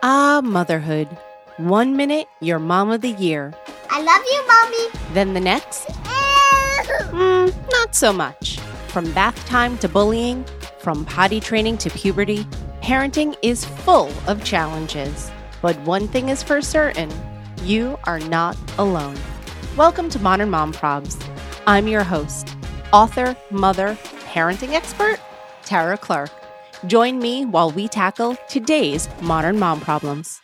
Ah, motherhood. 1 minute, you're mom of the year. I love you, Mommy. Then the next, not so much. From bath time to bullying, from potty training to puberty, parenting is full of challenges. But one thing is for certain, you are not alone. Welcome to Modern Mom Probs. I'm your host, author, mother, parenting expert, Tara Clark. Join me while we tackle today's modern mom problems.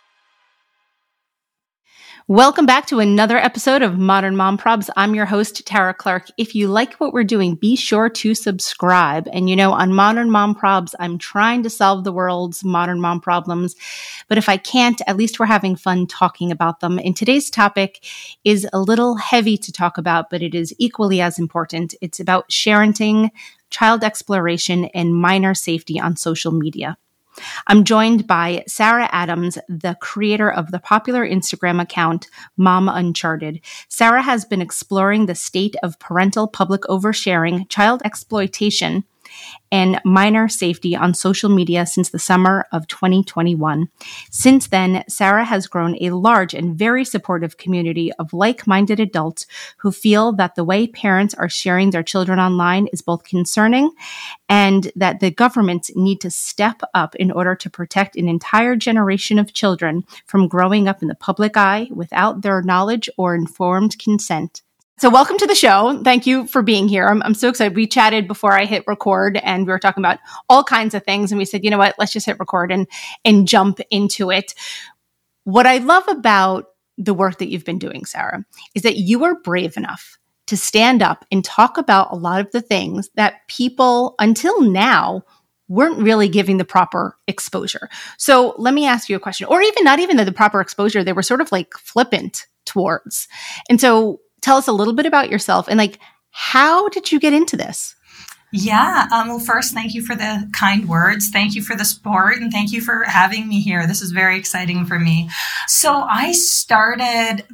Welcome back to another episode of Modern Mom Probs. I'm your host, Tara Clark. If you like what we're doing, be sure to subscribe. And on Modern Mom Probs, I'm trying to solve the world's modern mom problems. But if I can't, at least we're having fun talking about them. And today's topic is a little heavy to talk about, but it is equally as important. It's about parenting, child exploration, and minor safety on social media. I'm joined by Sarah Adams, the creator of the popular Instagram account Mom Uncharted. Sarah has been exploring the state of parental public oversharing, child exploitation, and minor safety on social media since the summer of 2021. Since then, Sarah has grown a large and very supportive community of like-minded adults who feel that the way parents are sharing their children online is both concerning and that the governments need to step up in order to protect an entire generation of children from growing up in the public eye without their knowledge or informed consent. So welcome to the show. Thank you for being here. I'm so excited. We chatted before I hit record and we were talking about all kinds of things. And we said, you know what, let's just hit record and jump into it. What I love about the work that you've been doing, Sarah, is that you are brave enough to stand up and talk about a lot of the things that people until now weren't really giving the proper exposure. So let me ask you a question, or even not even the proper exposure. They were sort of like flippant towards. And so tell us a little bit about yourself and how did you get into this? Yeah. Well, first, thank you for the kind words. Thank you for the support and thank you for having me here. This is very exciting for me. So I started,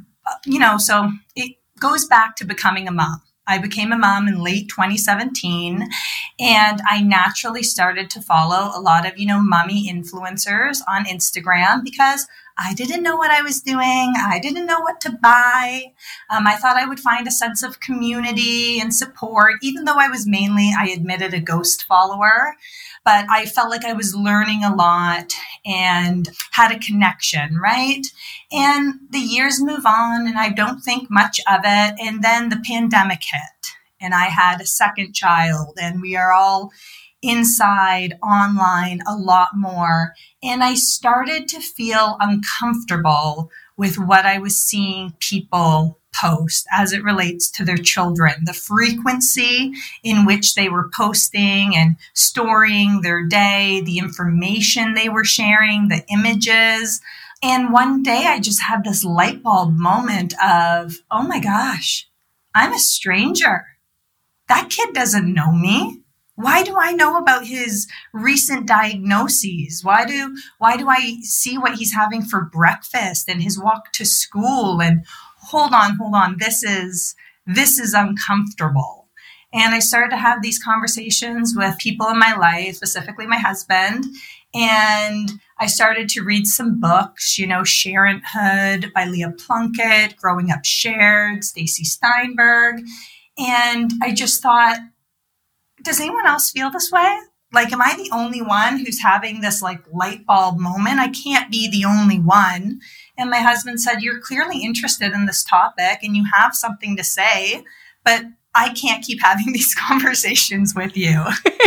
so it goes back to becoming a mom. I became a mom in late 2017, and I naturally started to follow a lot of, mommy influencers on Instagram because I didn't know what I was doing. I didn't know what to buy. I thought I would find a sense of community and support, even though I was mainly, I admitted, a ghost follower. But I felt like I was learning a lot and had a connection, right? And the years move on and I don't think much of it. And then the pandemic hit and I had a second child and we are all inside online a lot more. And I started to feel uncomfortable with what I was seeing people post as it relates to their children, the frequency in which they were posting and storing their day, the information they were sharing, the images. And one day I just had this light bulb moment of, oh my gosh, I'm a stranger. That kid doesn't know me. Why do I know about his recent diagnoses? Why do I see what he's having for breakfast and his walk to school? And hold on. This is uncomfortable. And I started to have these conversations with people in my life, specifically my husband. And I started to read some books, Sharenthood by Leah Plunkett, Growing Up Shared, Stacy Steinberg. And I just thought, does anyone else feel this way? Am I the only one who's having this light bulb moment? I can't be the only one. And my husband said, you're clearly interested in this topic and you have something to say, but I can't keep having these conversations with you.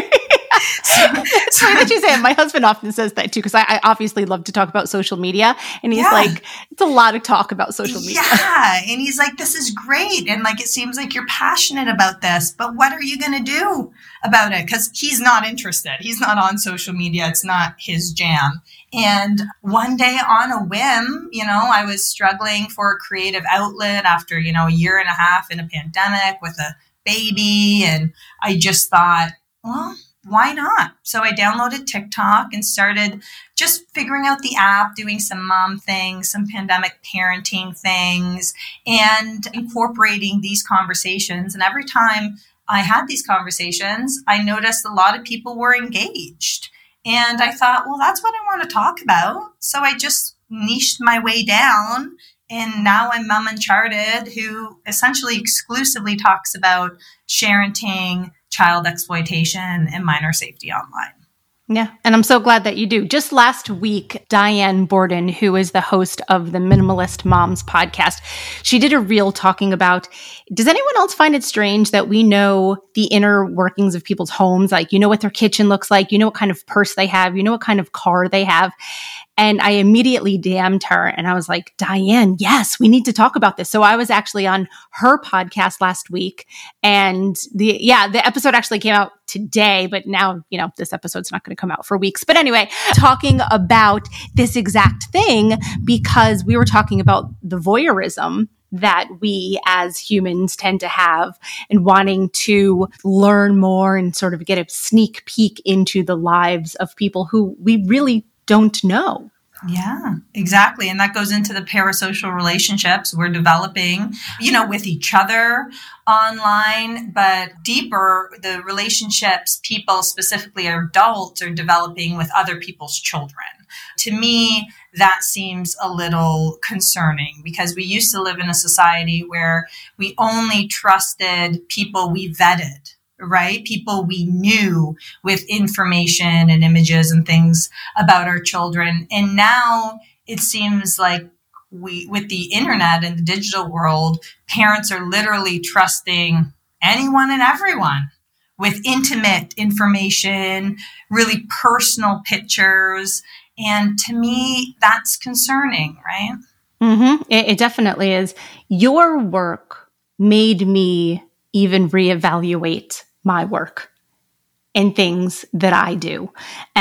It's funny that you say it. My husband often says that too, because I obviously love to talk about social media. And he's like, it's a lot of talk about social media. Yeah. And he's like, this is great. And it seems like you're passionate about this, but what are you going to do about it? Because he's not interested. He's not on social media. It's not his jam. And one day on a whim, I was struggling for a creative outlet after, a year and a half in a pandemic with a baby. And I just thought, well, why not? So I downloaded TikTok and started just figuring out the app, doing some mom things, some pandemic parenting things, and incorporating these conversations. And every time I had these conversations, I noticed a lot of people were engaged. And I thought, well, that's what I want to talk about. So I just niched my way down. And now I'm Mom Uncharted, who essentially exclusively talks about parenting, child exploitation, and minor safety online. Yeah. And I'm so glad that you do. Just last week, Diane Borden, who is the host of the Minimalist Moms podcast, she did a reel talking about, does anyone else find it strange that we know the inner workings of people's homes? Like, you know what their kitchen looks like, you know what kind of purse they have, you know what kind of car they have. And I immediately DM'd her and I was like, Diane, yes, we need to talk about this. So I was actually on her podcast last week, and the episode actually came out today, but now, this episode's not going to come out for weeks. But anyway, talking about this exact thing, because we were talking about the voyeurism that we as humans tend to have, and wanting to learn more and sort of get a sneak peek into the lives of people who we really don't know. Yeah, exactly. And that goes into the parasocial relationships we're developing, with each other online, but deeper, the relationships people, specifically adults, are developing with other people's children. To me, that seems a little concerning, because we used to live in a society where we only trusted people we vetted, right? People we knew with information and images and things about our children. And now it seems like with the internet and the digital world, parents are literally trusting anyone and everyone with intimate information, really personal pictures. And to me, that's concerning, right? Mm-hmm. It definitely is. Your work made me even reevaluate my work and things that I do,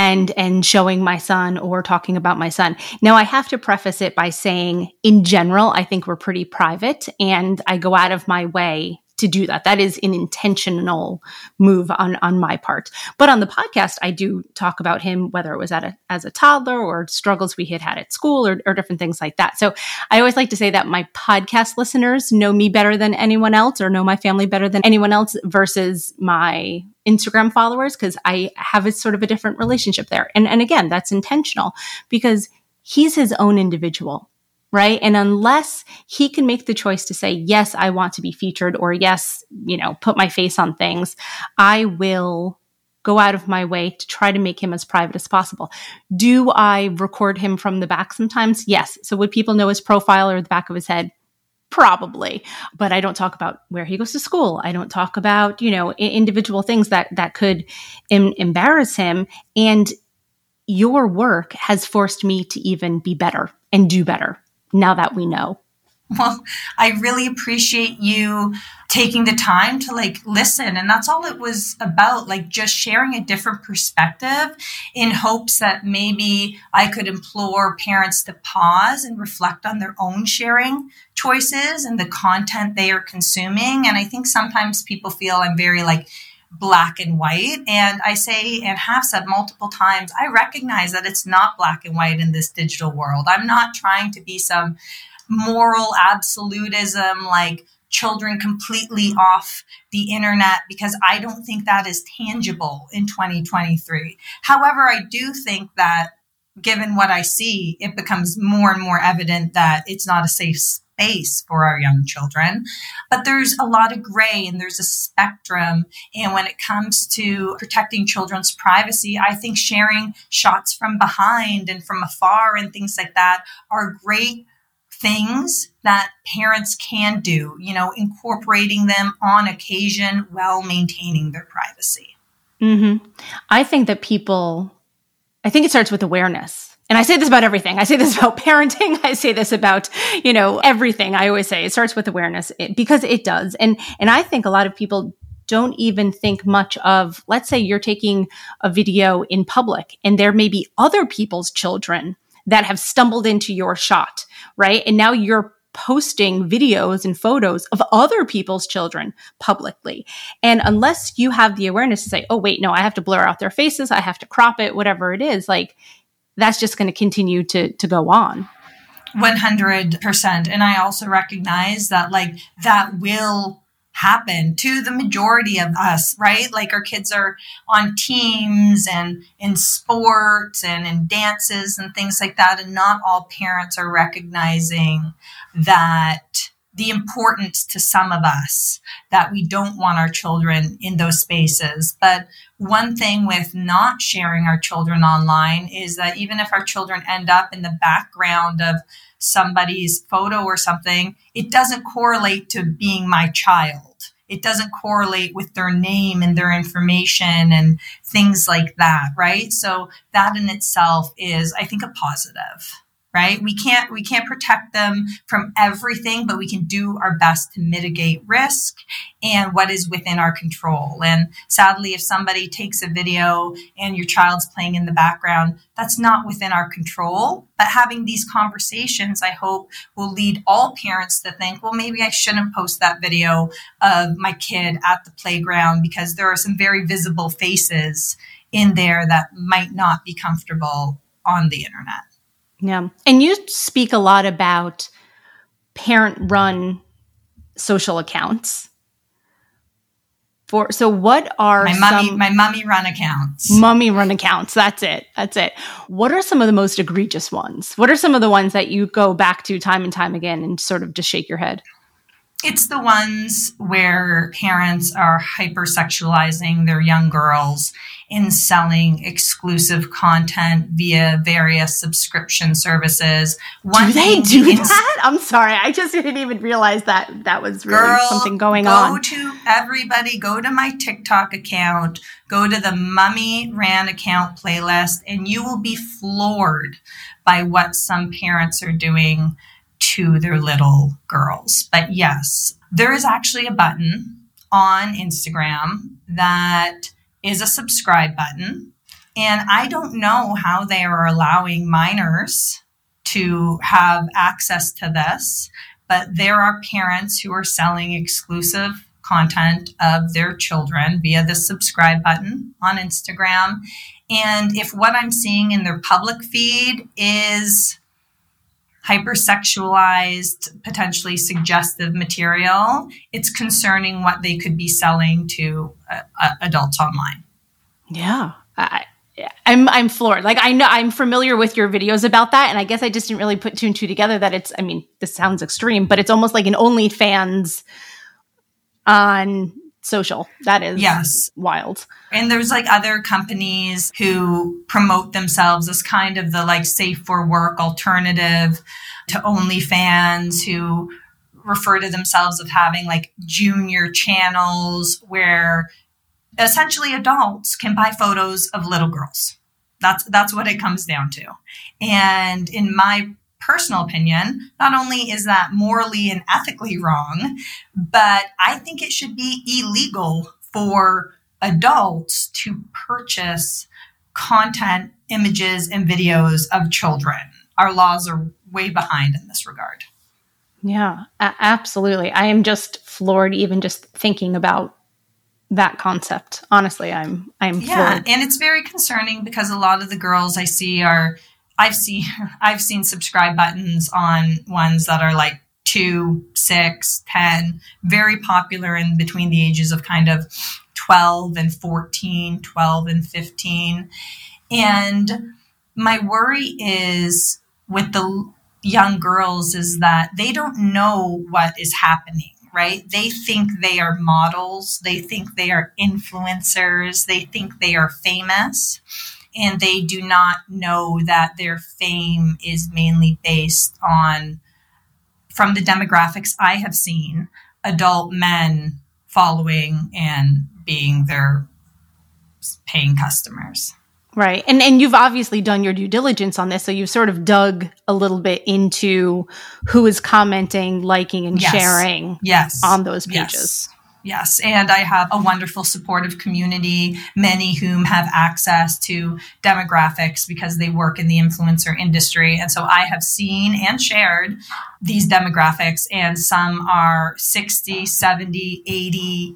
and showing my son or talking about my son. Now, I have to preface it by saying, in general, I think we're pretty private, and I go out of my way to do that. That is an intentional move on my part. But on the podcast, I do talk about him, whether it was as a toddler or struggles we had at school or different things like that. So I always like to say that my podcast listeners know me better than anyone else, or know my family better than anyone else, versus my Instagram followers, because I have a sort of a different relationship there. And again, that's intentional, because he's his own individual. Right. And unless he can make the choice to say, yes, I want to be featured, or yes, put my face on things, I will go out of my way to try to make him as private as possible. Do I record him from the back sometimes? Yes. So would people know his profile or the back of his head? Probably. But I don't talk about where he goes to school. I don't talk about, individual things that could embarrass him. And your work has forced me to even be better and do better, now that we know. Well, I really appreciate you taking the time to listen. And that's all it was about, just sharing a different perspective, in hopes that maybe I could implore parents to pause and reflect on their own sharing choices and the content they are consuming. And I think sometimes people feel I'm very black and white. And I say, and have said multiple times, I recognize that it's not black and white in this digital world. I'm not trying to be some moral absolutism, children completely off the internet, because I don't think that is tangible in 2023. However, I do think that given what I see, it becomes more and more evident that it's not a safe space for our young children. But there's a lot of gray, and there's a spectrum. And when it comes to protecting children's privacy, I think sharing shots from behind and from afar and things like that are great things that parents can do, incorporating them on occasion while maintaining their privacy. Mm-hmm. I think it starts with awareness. And I say this about everything. I say this about parenting. I say this about, everything. I always say it starts with awareness, because it does. And I think a lot of people don't even think much of, let's say you're taking a video in public and there may be other people's children that have stumbled into your shot, right? And now you're posting videos and photos of other people's children publicly. And unless you have the awareness to say, oh, wait, no, I have to blur out their faces, I have to crop it, whatever it is, that's just going to continue to go on. 100%. And I also recognize that that will happen to the majority of us, right? Like our kids are on teams and in sports and in dances and things like that. And not all parents are recognizing that the importance to some of us that we don't want our children in those spaces. But one thing with not sharing our children online is that even if our children end up in the background of somebody's photo or something, it doesn't correlate to being my child. It doesn't correlate with their name and their information and things like that, right? So that in itself is, I think, a positive. Right? We can't protect them from everything, but we can do our best to mitigate risk and what is within our control. And sadly, if somebody takes a video and your child's playing in the background, that's not within our control. But having these conversations, I hope, will lead all parents to think, well, maybe I shouldn't post that video of my kid at the playground because there are some very visible faces in there that might not be comfortable on the internet. Yeah. And you speak a lot about parent-run social accounts. So what are my mommy run accounts? Mommy run accounts. That's it. What are some of the most egregious ones? What are some of the ones that you go back to time and time again and sort of just shake your head? It's the ones where parents are hypersexualizing their young girls in selling exclusive content via various subscription services. Do they do that? I'm sorry. I just didn't even realize that was really something going on. Go to my TikTok account, go to the Mummy Ran account playlist, and you will be floored by what some parents are doing to their little girls. But yes, there is actually a button on Instagram that is a subscribe button. And I don't know how they are allowing minors to have access to this, but there are parents who are selling exclusive content of their children via the subscribe button on Instagram. And if what I'm seeing in their public feed is hypersexualized, potentially suggestive material, it's concerning what they could be selling to adults online. Yeah. I'm floored. Like, I know I'm familiar with your videos about that. And I guess I just didn't really put two and two together that it's, I mean, this sounds extreme, but it's almost like an OnlyFans on social. That is wild. And there's like other companies who promote themselves as kind of the like safe for work alternative to OnlyFans, who refer to themselves of having like junior channels where essentially adults can buy photos of little girls. That's what it comes down to. And in my personal opinion, not only is that morally and ethically wrong, but I think it should be illegal for adults to purchase content, images, and videos of children. Our laws are way behind in this regard. Yeah, absolutely. I am just floored even just thinking about that concept. Honestly, I'm floored. And it's very concerning because a lot of the girls I see I've seen subscribe buttons on ones that are like 2, 6, 10, very popular in between the ages of kind of 12 and 14, 12 and 15. And my worry is with the young girls is that they don't know what is happening, right? They think they are models. They think they are influencers. They think they are famous. And they do not know that their fame is mainly based on, from the demographics I have seen, adult men following and being their paying customers. Right. And you've obviously done your due diligence on this. So you've sort of dug a little bit into who is commenting, liking, and sharing on those pages. Yes. And I have a wonderful supportive community, many whom have access to demographics because they work in the influencer industry. And so I have seen and shared these demographics, and some are 60, 70, 80,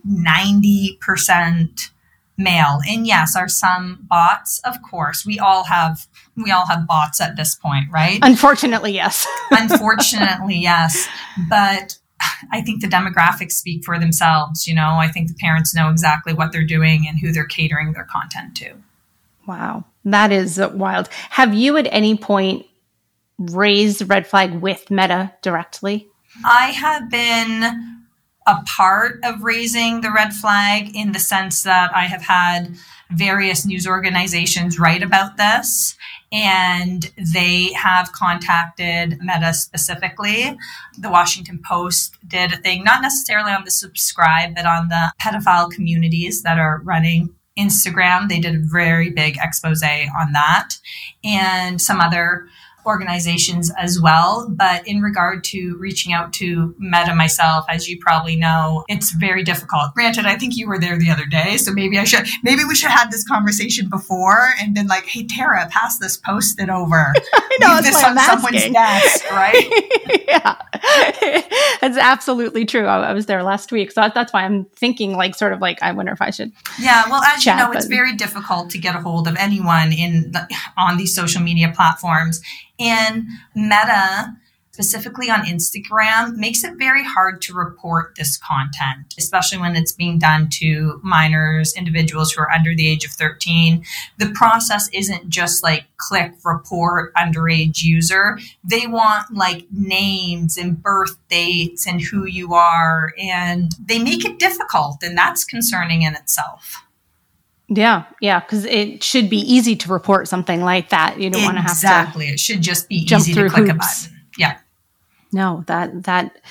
90% male. And yes, are some bots? Of course. We all have bots at this point, right? Unfortunately, yes. Unfortunately, yes. But I think the demographics speak for themselves. I think the parents know exactly what they're doing and who they're catering their content to. Wow. That is wild. Have you at any point raised the red flag with Meta directly? I have been a part of raising the red flag in the sense that I have had various news organizations write about this, and they have contacted Meta specifically. The Washington Post did a thing, not necessarily on the Subscribe, but on the pedophile communities that are running Instagram. They did a very big expose on that, and some other organizations as well. But in regard to reaching out to Meta myself, as you probably know, it's very difficult. Granted, I think you were there the other day, so maybe we should have had this conversation before and been like, hey, Tara, pass this Post-it over. I know, leave this on someone's desk, right? Yeah, that's absolutely true. I was there last week, so that's why I'm thinking I wonder if I should. Yeah, well, as you know, it's very difficult to get a hold of anyone on these social media platforms. And Meta, specifically on Instagram, makes it very hard to report this content, especially when it's being done to minors, individuals who are under the age of 13. The process isn't just click, report, underage user. They want names and birth dates and who you are, and they make it difficult, and that's concerning in itself. Yeah, because it should be easy to report something like that. You don't want to have to exactly. It should just be easy to click a button. Yeah. No, and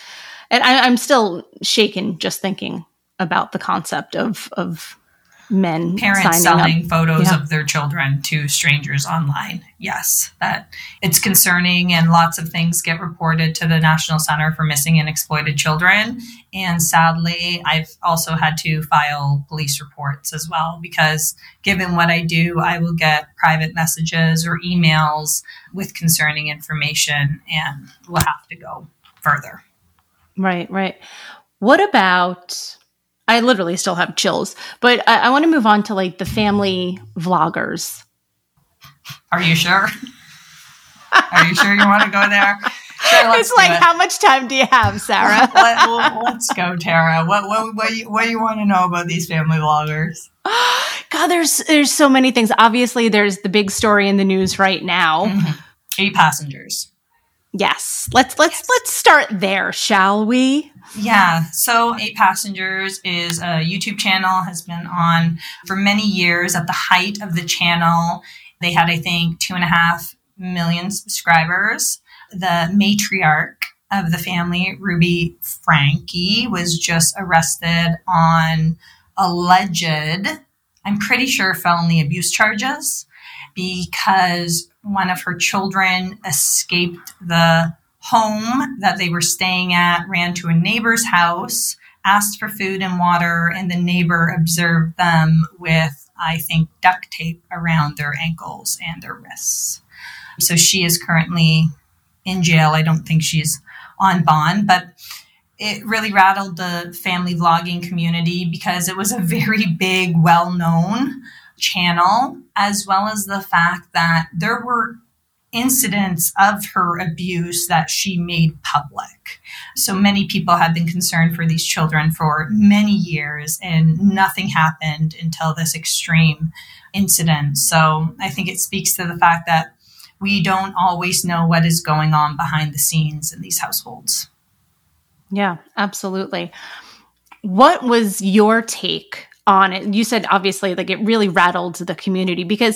I'm still shaken just thinking about the concept of men parents selling photos of their children to strangers online. Yes, that it's concerning, and lots of things get reported to the National Center for Missing and Exploited Children. And sadly, I've also had to file police reports as well, because given what I do, I will get private messages or emails with concerning information, and we'll have to go further. Right. What about... I literally still have chills, but I want to move on to the family vloggers. Are you sure? Are you sure you want to go there? Sure, it's how much time do you have, Sarah? Let's go, Tara. What do you want to know about these family vloggers? God, there's so many things. Obviously, there's the big story in the news right now. Mm-hmm. 8 passengers. Yes. Let's start there, shall we? Yeah. So 8 Passengers is a YouTube channel, has been on for many years. At the height of the channel, they had, I think, 2.5 million subscribers. The matriarch of the family, Ruby Franke, was just arrested on alleged, I'm pretty sure, felony abuse charges, because one of her children escaped the home that they were staying at, ran to a neighbor's house, asked for food and water, and the neighbor observed them with, I think, duct tape around their ankles and their wrists. So she is currently in jail. I don't think she's on bond, but it really rattled the family vlogging community because it was a very big, well-known channel, as well as the fact that there were incidents of her abuse that she made public. So many people have been concerned for these children for many years, and nothing happened until this extreme incident. So I think it speaks to the fact that we don't always know what is going on behind the scenes in these households. Yeah, absolutely. What was your take on it? You said obviously it really rattled the community, because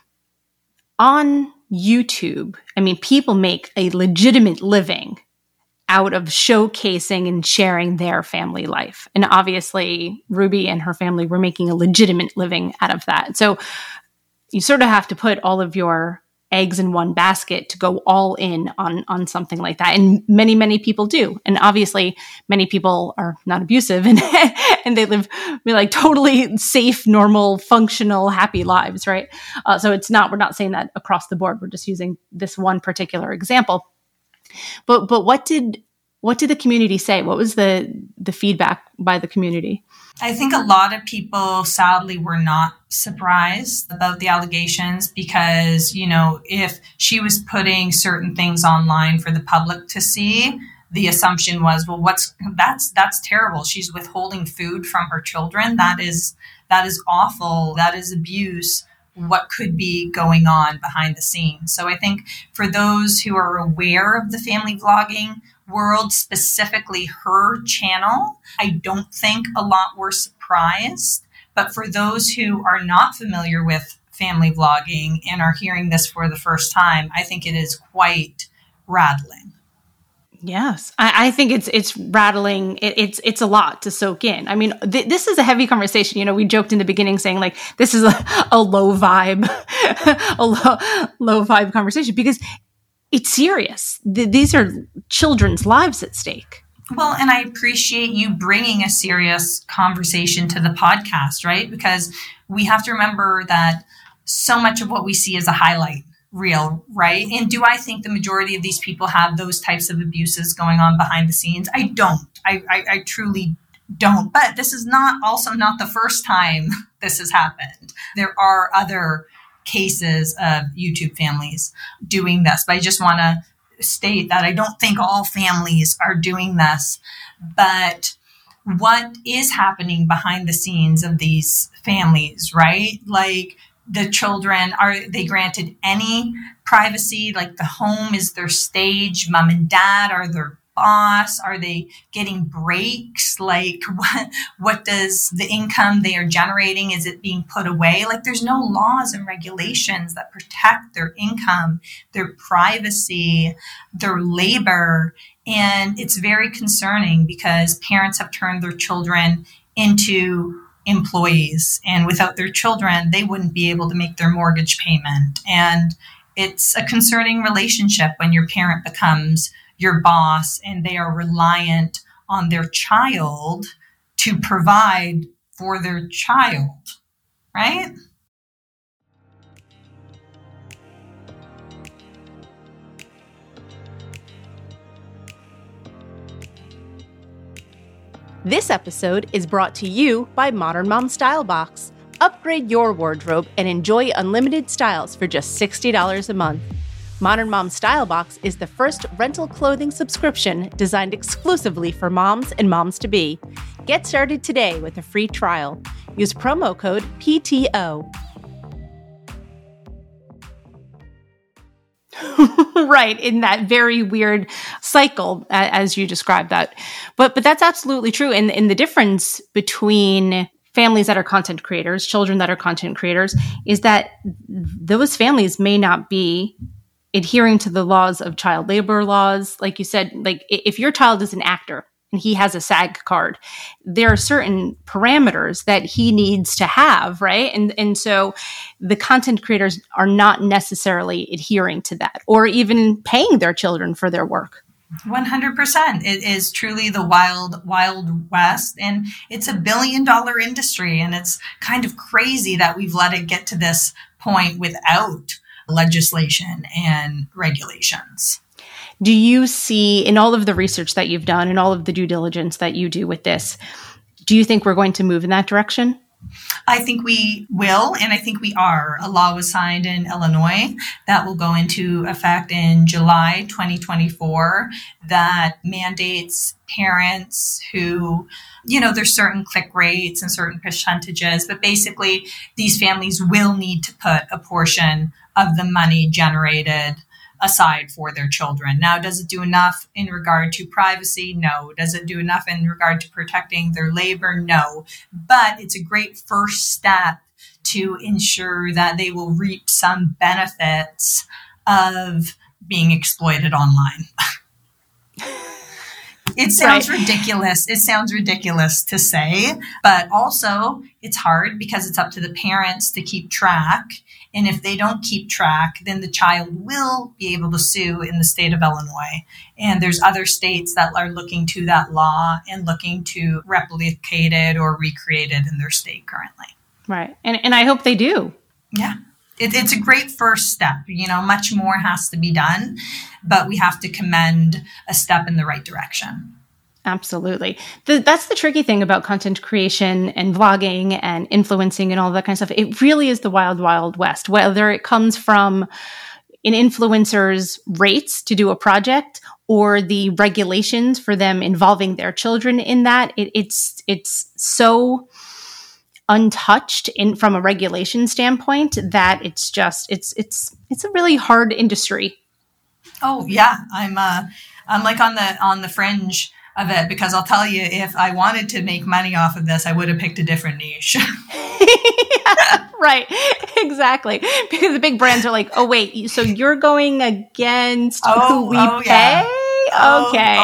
on YouTube, people make a legitimate living out of showcasing and sharing their family life. And obviously Ruby and her family were making a legitimate living out of that. So you sort of have to put all of your eggs in one basket to go all in on something like that. And many, many people do. And obviously many people are not abusive and and they live totally safe, normal, functional, happy lives, right? So we're not saying that across the board. We're just using this one particular example. But what did the community say? What was the feedback by the community? I think a lot of people sadly were not surprised about the allegations because, if she was putting certain things online for the public to see, the assumption was, well, that's terrible. She's withholding food from her children. That is awful. That is abuse. What could be going on behind the scenes? So I think for those who are aware of the family vlogging world, specifically her channel, I don't think a lot were surprised. But for those who are not familiar with family vlogging and are hearing this for the first time, I think it is quite rattling. Yes, I think it's rattling. It's a lot to soak in. I mean, this is a heavy conversation. You know, we joked in the beginning saying like this is a low vibe, low vibe conversation because it's serious. These are children's lives at stake. Well, and I appreciate you bringing a serious conversation to the podcast, right? Because we have to remember that so much of what we see is a highlight reel, right? And do I think the majority of these people have those types of abuses going on behind the scenes? I don't. I truly don't. But this is also not the first time this has happened. There are other cases of YouTube families doing this, but I just want to state that I don't think all families are doing this. But what is happening behind the scenes of these families, right? Like, the children, are they granted any privacy? Like, the home is their stage, mom and dad are their boss. Are they getting breaks? Like, what does the income they are generating, is it being put away? Like, there's no laws and regulations that protect their income, their privacy, their labor. And it's very concerning because parents have turned their children into employees, and without their children, they wouldn't be able to make their mortgage payment. And it's a concerning relationship when your parent becomes your boss and they are reliant on their child to provide for their child, right? This episode is brought to you by Modern Mom Style Box. Upgrade your wardrobe and enjoy unlimited styles for just $60 a month. Modern Mom Style Box is the first rental clothing subscription designed exclusively for moms and moms-to-be. Get started today with a free trial. Use promo code PTO. Right, in that very weird cycle, as you described that. But that's absolutely true. And the difference between families that are content creators, children that are content creators, is that those families may not be adhering to the laws of child labor laws. Like you said, like if your child is an actor and he has a SAG card, there are certain parameters that he needs to have, right? And so the content creators are not necessarily adhering to that or even paying their children for their work. 100%. It is truly the wild, wild west. And it's $1 billion industry. And it's kind of crazy that we've let it get to this point without legislation and regulations. Do you see, in all of the research that you've done and all of the due diligence that you do with this, do you think we're going to move in that direction? I think we will, and I think we are. A law was signed in Illinois that will go into effect in July 2024 that mandates parents who, there's certain click rates and certain percentages, but basically these families will need to put a portion of the money generated aside for their children. Now, does it do enough in regard to privacy? No. Does it do enough in regard to protecting their labor? No. But it's a great first step to ensure that they will reap some benefits of being exploited online. It sounds ridiculous. It sounds ridiculous to say, but also it's hard because it's up to the parents to keep track. And if they don't keep track, then the child will be able to sue in the state of Illinois. And there's other states that are looking to that law and looking to replicate it or recreate it in their state currently. Right. And I hope they do. Yeah. It's a great first step. Much more has to be done, but we have to commend a step in the right direction. Absolutely. That's the tricky thing about content creation and vlogging and influencing and all that kind of stuff. It really is the wild, wild west, whether it comes from an influencer's rates to do a project or the regulations for them involving their children in that. It's so untouched from a regulation standpoint that it's a really hard industry. Oh yeah, I'm like on the fringe of it, because I'll tell you, if I wanted to make money off of this, I would have picked a different niche. Yeah, right, exactly. Because the big brands are like, oh wait, so you're going against who we pay? Yeah. Okay.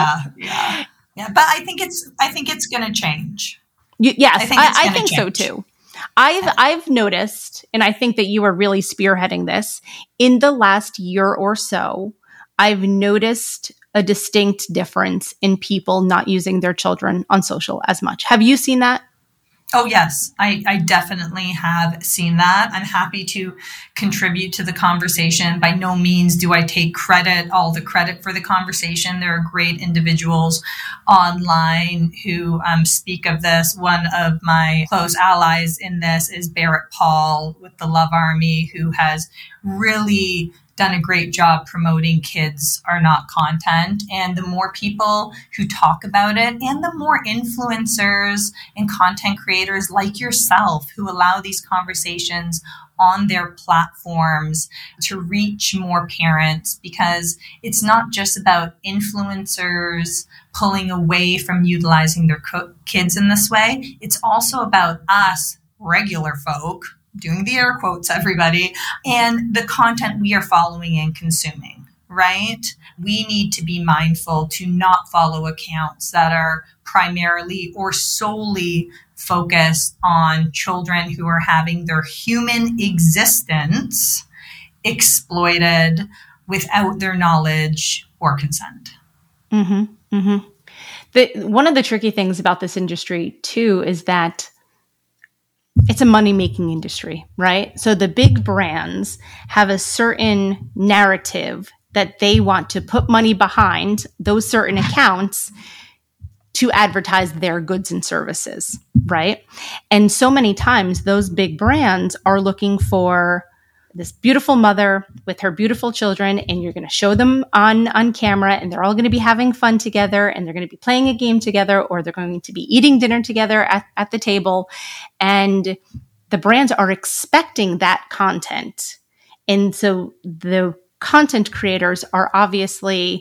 Yeah. But I think it's going to change. Yes, I think so too. I've noticed, and I think that you are really spearheading this in the last year or so. I've noticed a distinct difference in people not using their children on social as much. Have you seen that? Oh, yes, I definitely have seen that. I'm happy to contribute to the conversation. By no means do I take all the credit for the conversation. There are great individuals online who speak of this. One of my close allies in this is Barrett Paul with the Love Army, who has really done a great job promoting Kids Are Not Content. And the more people who talk about it, and the more influencers and content creators like yourself who allow these conversations on their platforms to reach more parents, because it's not just about influencers pulling away from utilizing their kids in this way. It's also about us regular folk, doing the air quotes, everybody, and the content we are following and consuming, right? We need to be mindful to not follow accounts that are primarily or solely focused on children who are having their human existence exploited without their knowledge or consent. Mm-hmm. Mm-hmm. One of the tricky things about this industry, too, is that it's a money-making industry, right? So the big brands have a certain narrative that they want to put money behind those certain accounts to advertise their goods and services, right? And so many times those big brands are looking for this beautiful mother with her beautiful children, and you're going to show them on camera, and they're all going to be having fun together, and they're going to be playing a game together, or they're going to be eating dinner together at the table. And the brands are expecting that content. And so the content creators are obviously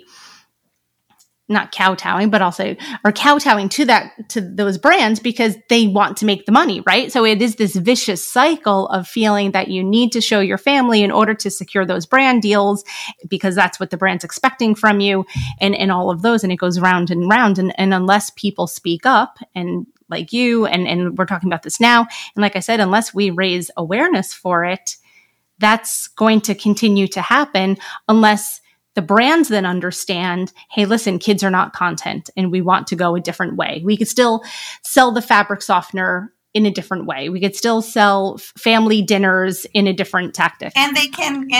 not kowtowing, but also are kowtowing to those brands because they want to make the money, right? So it is this vicious cycle of feeling that you need to show your family in order to secure those brand deals, because that's what the brand's expecting from you, and all of those. And it goes round and round. And unless people speak up, and like you, and we're talking about this now, and like I said, unless we raise awareness for it, that's going to continue to happen unless the brands then understand, hey, listen, kids are not content, and we want to go a different way. We could still sell the fabric softener in a different way. We could still sell family dinners in a different tactic. And they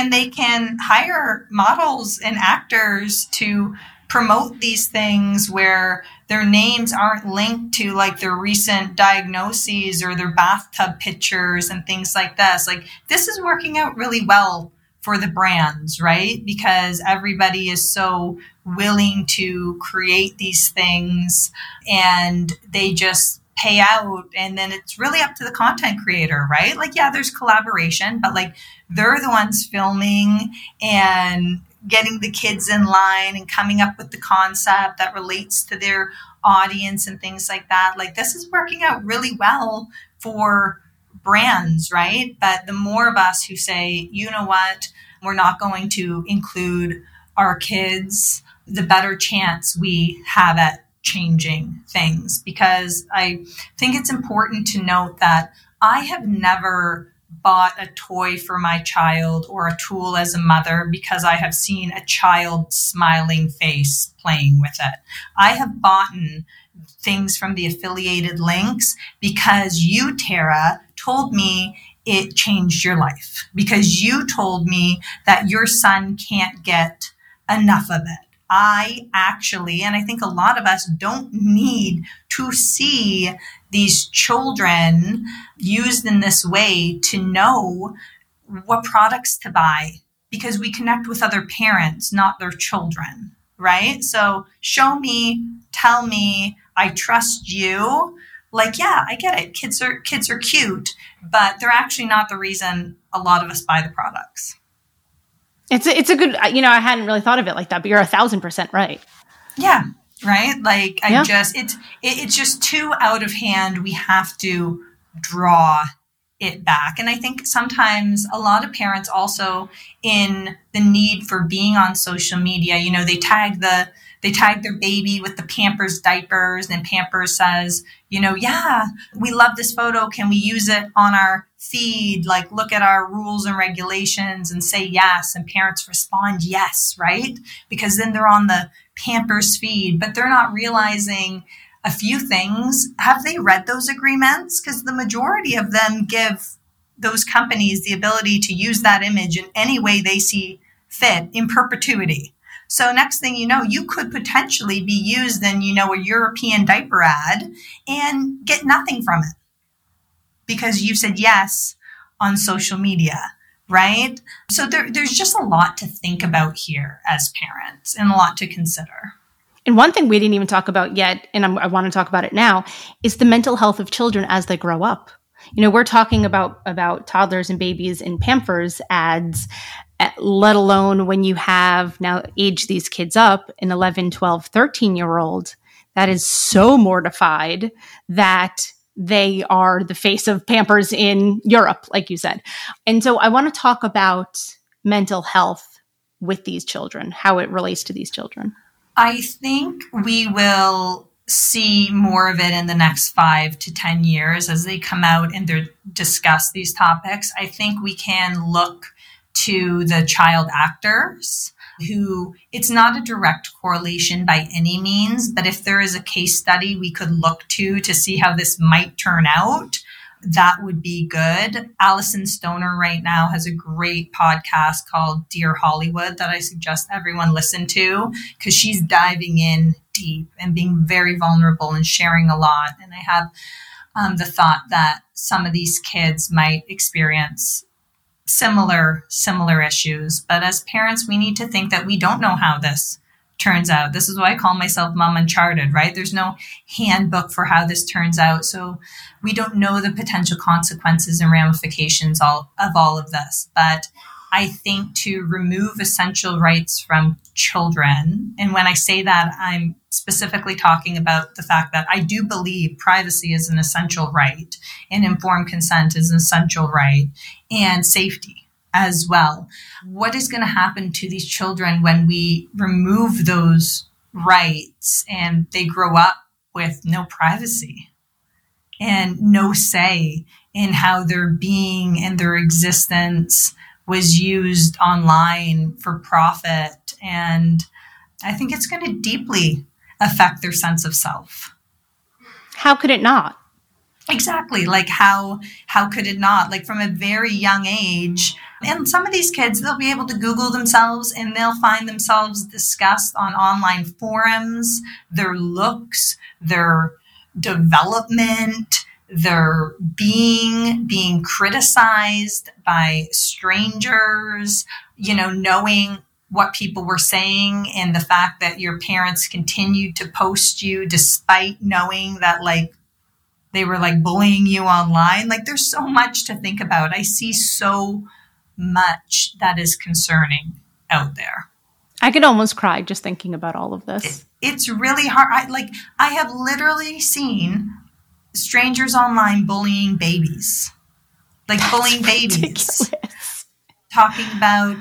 can hire models and actors to promote these things where their names aren't linked to like their recent diagnoses or their bathtub pictures and things like this. Like, this is working out really well for the brands, right? Because everybody is so willing to create these things, and they just pay out, and then it's really up to the content creator, right? Like, yeah, there's collaboration, but like, they're the ones filming and getting the kids in line and coming up with the concept that relates to their audience and things like that. Like, this is working out really well for brands, right? But the more of us who say, you know what, we're not going to include our kids, the better chance we have at changing things. Because I think it's important to note that I have never bought a toy for my child or a tool as a mother because I have seen a child's smiling face playing with it. I have bought things from the affiliated links because you, Tara, told me it changed your life, because you told me that your son can't get enough of it. I actually, and I think a lot of us don't need to see these children used in this way to know what products to buy, because we connect with other parents, not their children, right? So show me, tell me, I trust you. Like, yeah, I get it. Kids are cute, but they're actually not the reason a lot of us buy the products. It's a good, I hadn't really thought of it like that, but you're 1,000% right. Yeah. Right. Like it's just too out of hand. We have to draw it back. And I think sometimes a lot of parents also, in the need for being on social media, they tag their baby with the Pampers diapers, and Pampers says, yeah, we love this photo. Can we use it on our feed? Like, look at our rules and regulations and say yes. And parents respond yes, right? Because then they're on the Pampers feed, but they're not realizing a few things. Have they read those agreements? Because the majority of them give those companies the ability to use that image in any way they see fit in perpetuity. So next thing you know, you could potentially be used in, a European diaper ad and get nothing from it because you said yes on social media, right? So there's just a lot to think about here as parents and a lot to consider. And one thing we didn't even talk about yet, and I want to talk about it now, is the mental health of children as they grow up. We're talking about toddlers and babies in Pampers ads, let alone when you have now age these kids up, an 11, 12, 13-year-old that is so mortified that they are the face of Pampers in Europe, like you said. And so I want to talk about mental health with these children, how it relates to these children. I think we will see more of it in the next 5 to 10 years as they come out and they discuss these topics. I think we can look to the child actors who, it's not a direct correlation by any means, but if there is a case study we could look to see how this might turn out, that would be good. Alison Stoner right now has a great podcast called Dear Hollywood that I suggest everyone listen to because she's diving in deep and being very vulnerable and sharing a lot. And I have the thought that some of these kids might experience similar issues. But as parents, we need to think that we don't know how this turns out. This is why I call myself Mom Uncharted, right? There's no handbook for how this turns out. So we don't know the potential consequences and ramifications of all of this. But I think to remove essential rights from children, and when I say that, I'm specifically talking about the fact that I do believe privacy is an essential right and informed consent is an essential right and safety as well. What is going to happen to these children when we remove those rights and they grow up with no privacy and no say in how their being and their existence was used online for profit? And I think it's going to deeply affect their sense of self. How could it not? Exactly. Like how could it not? Like from a very young age. And some of these kids, they'll be able to Google themselves and they'll find themselves discussed on online forums, their looks, their development, their being criticized by strangers, knowing what people were saying and the fact that your parents continued to post you despite knowing that they were bullying you online. There's so much to think about. I see so much that is concerning out there. I could almost cry just thinking about all of this. It's really hard. I have literally seen strangers online bullying babies, bullying babies, ridiculous. Talking about,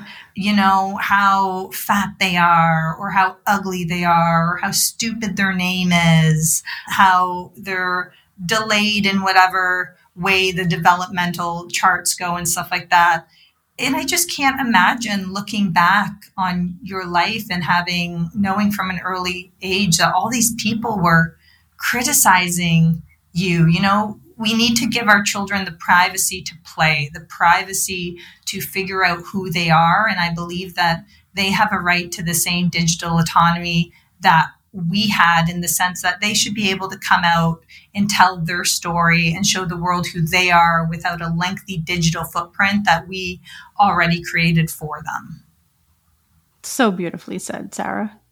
how fat they are or how ugly they are or how stupid their name is, how they're delayed in whatever way the developmental charts go and stuff like that. And I just can't imagine looking back on your life and knowing from an early age that all these people were criticizing you. We need to give our children the privacy to play, the privacy to figure out who they are. And I believe that they have a right to the same digital autonomy that we had, in the sense that they should be able to come out and tell their story and show the world who they are without a lengthy digital footprint that we already created for them. So beautifully said, Sarah.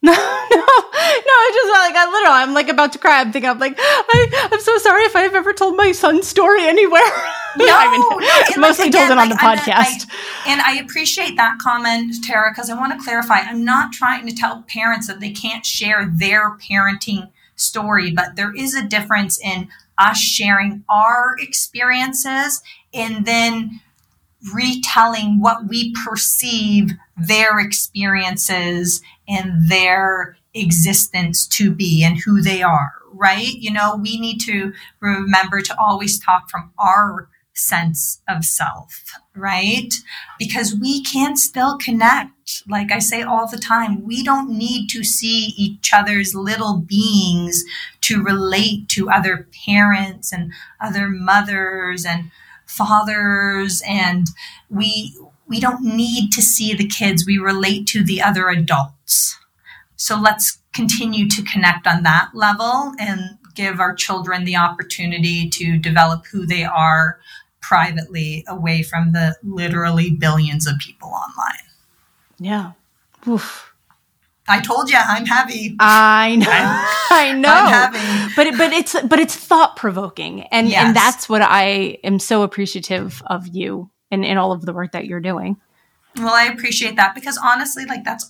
It's just like I'm like about to cry. I'm thinking, I'm like, I'm so sorry if I've ever told my son's story anywhere. No, mostly told it on the podcast. And I appreciate that comment, Tara, because I want to clarify. I'm not trying to tell parents that they can't share their parenting story, but there is a difference in us sharing our experiences and then retelling what we perceive their experiences and their existence to be and who they are, right? We need to remember to always talk from our sense of self, right? Because we can still connect. Like I say all the time, we don't need to see each other's little beings to relate to other parents and other mothers and fathers, and we don't need to see the kids. We relate to the other adults. So let's continue to connect on that level and give our children the opportunity to develop who they are privately, away from the literally billions of people online. Yeah. Oof. I told you I'm heavy. I know. I know. I'm heavy. But it's thought provoking, and Yes. and that's what I am so appreciative of you and all of the work that you're doing. Well, I appreciate that, because honestly, like that's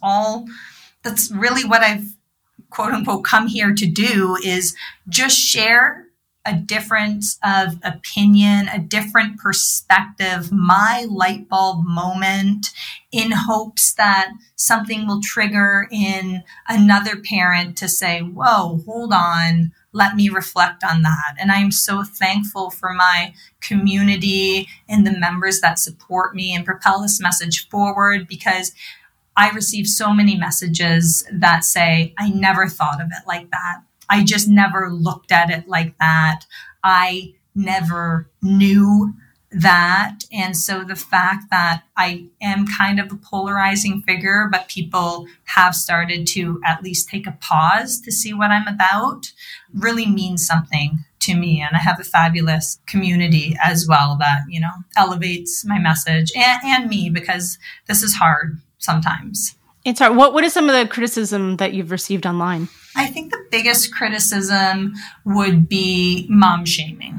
really what I've quote unquote come here to do, is just share a difference of opinion, a different perspective, my light bulb moment, in hopes that something will trigger in another parent to say, whoa, hold on, let me reflect on that. And I'm so thankful for my community and the members that support me and propel this message forward, because I receive so many messages that say, I never thought of it like that. I just never looked at it like that. I never knew that. And so the fact that I am kind of a polarizing figure, but people have started to at least take a pause to see what I'm about, really means something to me. And I have a fabulous community as well that, elevates my message and me, because this is hard sometimes. It's hard. What is some of the criticism that you've received online? I think the biggest criticism would be mom shaming.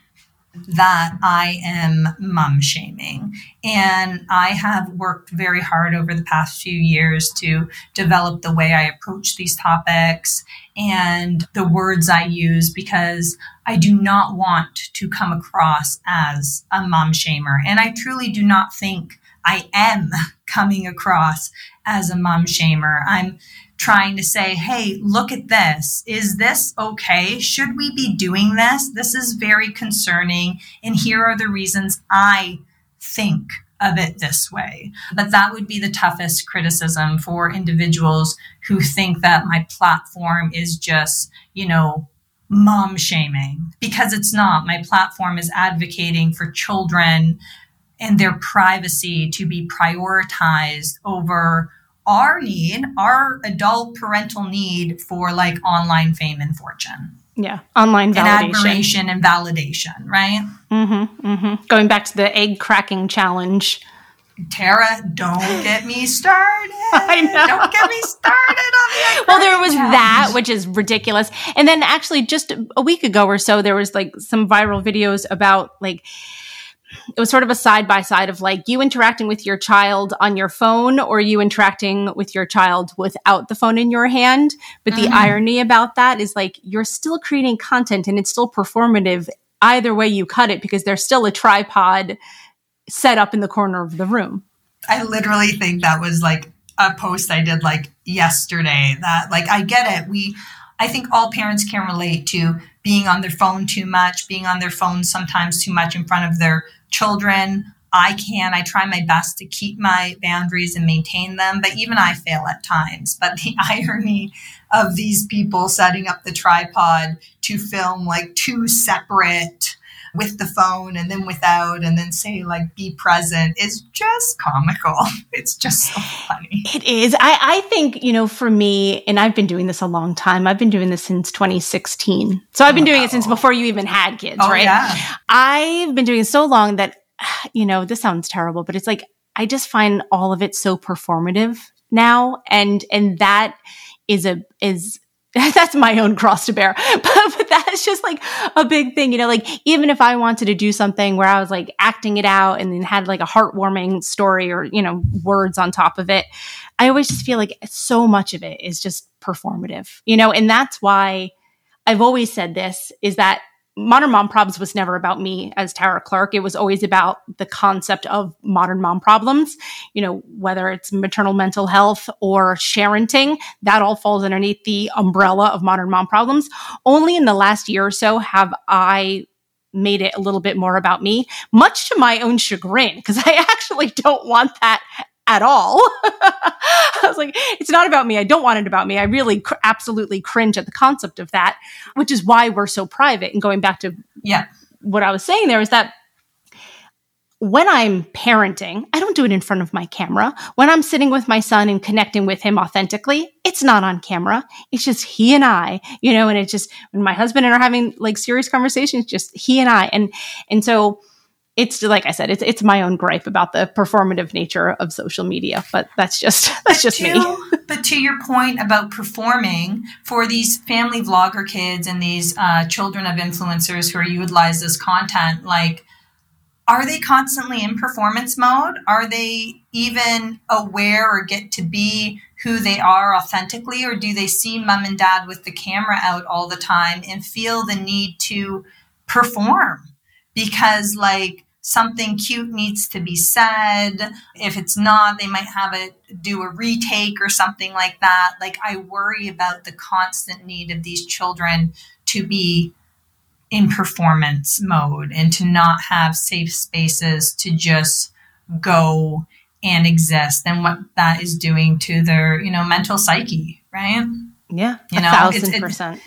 That I am mom shaming. And I have worked very hard over the past few years to develop the way I approach these topics and the words I use, because I do not want to come across as a mom shamer. And I truly do not think I am coming across as a mom shamer. I'm trying to say, hey, look at this. Is this okay? Should we be doing this? This is very concerning. And here are the reasons I think of it this way. But that would be the toughest criticism for individuals who think that my platform is just, mom shaming, because it's not. My platform is advocating for children and their privacy to be prioritized over our adult parental need for like online fame and fortune. Yeah. Online validation. And admiration and validation, right? Mm-hmm. Mm-hmm. Going back to the egg cracking challenge. Tara, don't get me started. I know. Don't get me started on the egg Well, there was challenge. that, which is ridiculous. And then actually just a week ago or so, there was like some viral videos about like, it was sort of a side-by-side of like you interacting with your child on your phone or you interacting with your child without the phone in your hand. But the irony about that is like you're still creating content and it's still performative either way you cut it, because there's still a tripod set up in the corner of the room. I literally think that was like a post I did like yesterday, that like, I get it. I think all parents can relate to being on their phone too much, being on their phone sometimes too much in front of their children. I try my best to keep my boundaries and maintain them, but even I fail at times. But the irony of these people setting up the tripod to film like two separate, with the phone and then without, and then say like be present, is just comical. It's just so funny. It is. I think, for me, and I've been doing this a long time. I've been doing this since 2016. So I've been doing it since before you even had kids, right? Yeah. I've been doing it so long that, this sounds terrible, but it's like, I just find all of it so performative now. And that that's my own cross to bear. But that's just like a big thing, like even if I wanted to do something where I was like acting it out and then had like a heartwarming story or, words on top of it, I always just feel like so much of it is just performative, and that's why I've always said this is that Modern Mom Probs was never about me as Tara Clark. It was always about the concept of modern mom problems, whether it's maternal mental health or parenting, that all falls underneath the umbrella of modern mom problems. Only in the last year or so have I made it a little bit more about me, much to my own chagrin, because I actually don't want that at all. I was like, it's not about me. I don't want it about me. I really absolutely cringe at the concept of that, which is why we're so private. And going back to what I was saying there is that when I'm parenting, I don't do it in front of my camera. When I'm sitting with my son and connecting with him authentically, it's not on camera. It's just he and I, and it's just when my husband and I are having like serious conversations, just he and I. And so it's like I said, it's my own gripe about the performative nature of social media, but that's just me. But to your point about performing for these family vlogger kids and these children of influencers who are utilize this content, like, are they constantly in performance mode? Are they even aware or get to be who they are authentically, or do they see mom and dad with the camera out all the time and feel the need to perform because like something cute needs to be said? If it's not, they might have it do a retake or something like that. Like, I worry about the constant need of these children to be in performance mode and to not have safe spaces to just go and exist, and what that is doing to their, mental psyche, right? Yeah, 1,000%.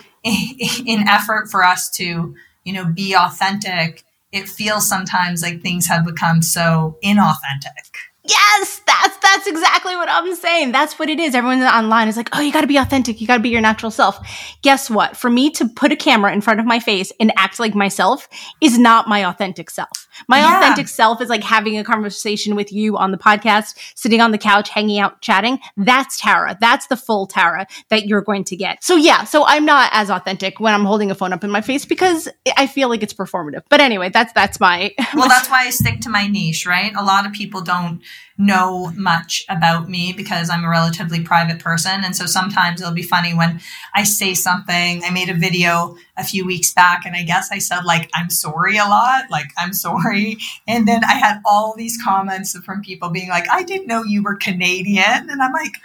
In effort for us to, be authentic, it feels sometimes like things have become so inauthentic. Yes, that's exactly what I'm saying. That's what it is. Everyone online is like, oh, you got to be authentic. You got to be your natural self. Guess what? For me to put a camera in front of my face and act like myself is not my authentic self. My authentic self is like having a conversation with you on the podcast, sitting on the couch, hanging out, chatting. That's Tara. That's the full Tara that you're going to get. So so I'm not as authentic when I'm holding a phone up in my face because I feel like it's performative. But anyway, that's my... Well, that's why I stick to my niche, right? A lot of people don't know much about me because I'm a relatively private person. And so sometimes it'll be funny when I say something. I made a video a few weeks back and I guess I said like, I'm sorry a lot, like I'm sorry. And then I had all these comments from people being like, I didn't know you were Canadian. And I'm like,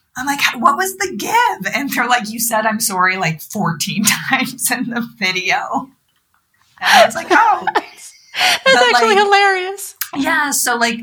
what was the give? And they're like, you said I'm sorry like 14 times in the video. And it's like, oh. That's actually hilarious. Yeah. So like,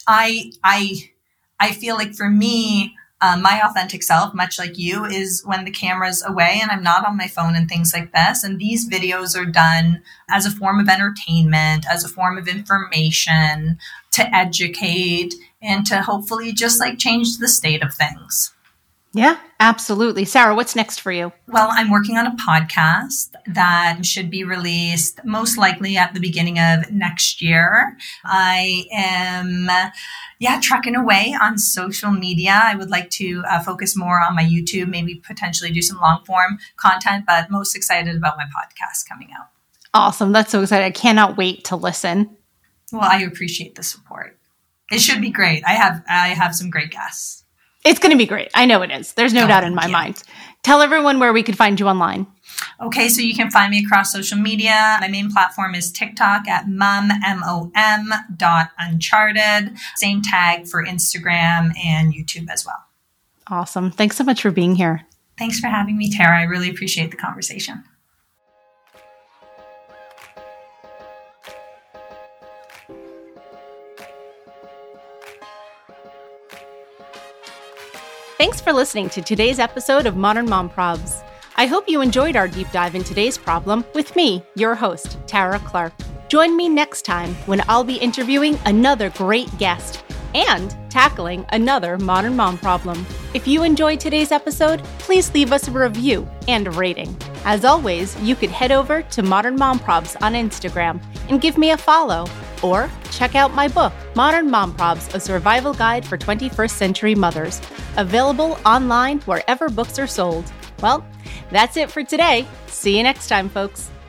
I feel like for me, my authentic self, much like you, is when the camera's away and I'm not on my phone and things like this. And these videos are done as a form of entertainment, as a form of information, to educate and to hopefully just like change the state of things. Yeah, absolutely. Sarah, what's next for you? Well, I'm working on a podcast that should be released most likely at the beginning of next year. I am, trucking away on social media. I would like to focus more on my YouTube, maybe potentially do some long form content, but most excited about my podcast coming out. Awesome. That's so exciting. I cannot wait to listen. Well, I appreciate the support. It should be great. I have some great guests. It's going to be great. I know it is. There's no doubt in my mind. Tell everyone where we could find you online. Okay, so you can find me across social media. My main platform is TikTok at mom.uncharted. Same tag for Instagram and YouTube as well. Awesome. Thanks so much for being here. Thanks for having me, Tara. I really appreciate the conversation. Thanks for listening to today's episode of Modern Mom Probs. I hope you enjoyed our deep dive in today's problem with me, your host, Tara Clark. Join me next time when I'll be interviewing another great guest and tackling another modern mom problem. If you enjoyed today's episode, please leave us a review and a rating. As always, you could head over to Modern Mom Probs on Instagram and give me a follow. Or check out my book, Modern Mom Probs, A Survival Guide for 21st Century Mothers, available online wherever books are sold. Well, that's it for today. See you next time, folks.